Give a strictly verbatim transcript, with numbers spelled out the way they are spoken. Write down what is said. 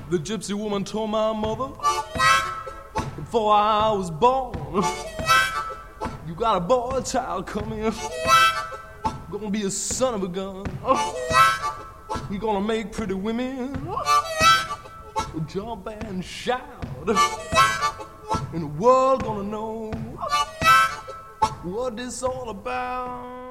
The gypsy woman told my mother before I was born, you got a boy child coming, gonna be a son of a gun. He gonna make pretty women jump and shout, and the world gonna know what this all about.